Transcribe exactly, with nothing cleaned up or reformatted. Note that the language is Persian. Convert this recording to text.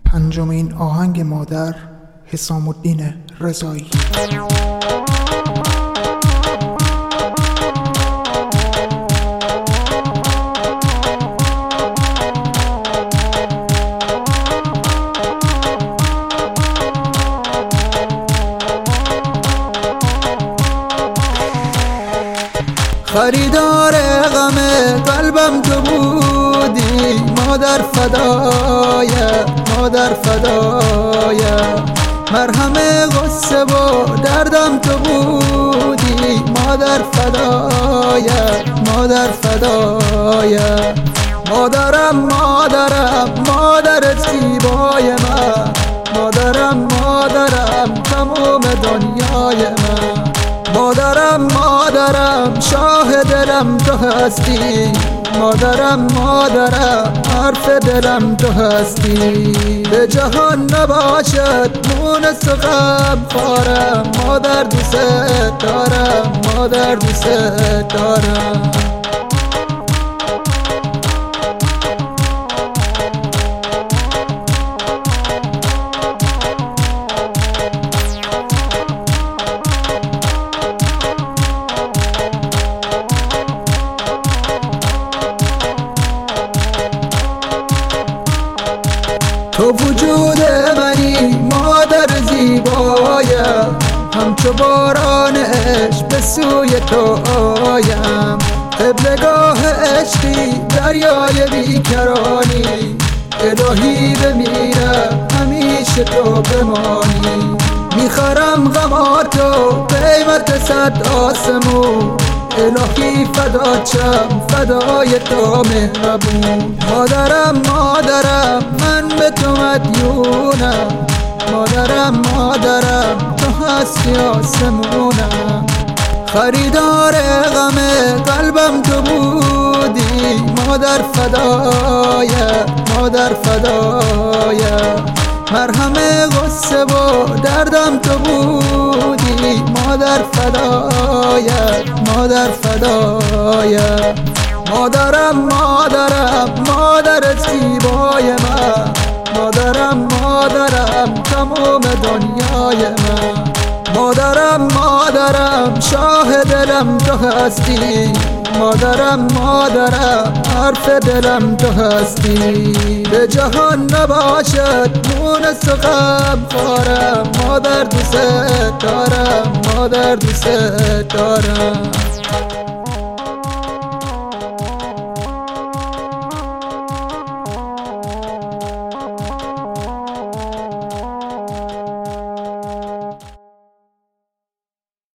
پنجمین آهنگ مادر، حسام الدین رضایی. خریدار غم قلبم تو بودی، مادر فدایه مادر فدایه، مرهم غصه و دردم تو بودی، مادر فدایه مادر فدایه، مادرم مادرم مادر زیبای من، مادرم مادرم تمام دنیای من، مادرم مادرم شاه دلم تو هستی، مادرم مادرم حرف دلم تو هستی، به جهان نباشد مونس و غم خوارم، مادر دوست دارم مادر دوست دارم. تو وجود منی مادر زیبایم، همچو باران عشق به سوی تو آیم، قبلگاه عشقی دریای بیکرانی، الهی بمیرم همیشه تو بمانی، میخرم غماتو قیمت صد آسمون، الهی فدا چم فدای تو مهربون، مادرم مادرم من به تو مدیونم، مادرم مادرم تو هستی آسمونم، خریدار غم قلبم تو بودی، مادر فدایه مادر فدایه، مرهم غصه و دردم تو بودی، مادر فدایه مادر فدایه، مادرم مادرم مادر زیبای من، مادرم مادرم تمام دنیای من، مادرم مادرم شاه دلم تو هستی، مادرم مادرم حرف دلم تو هستی، به جهان نباشد مونس و غم خوارم، مادر دوست دارم مادر دوست دارم.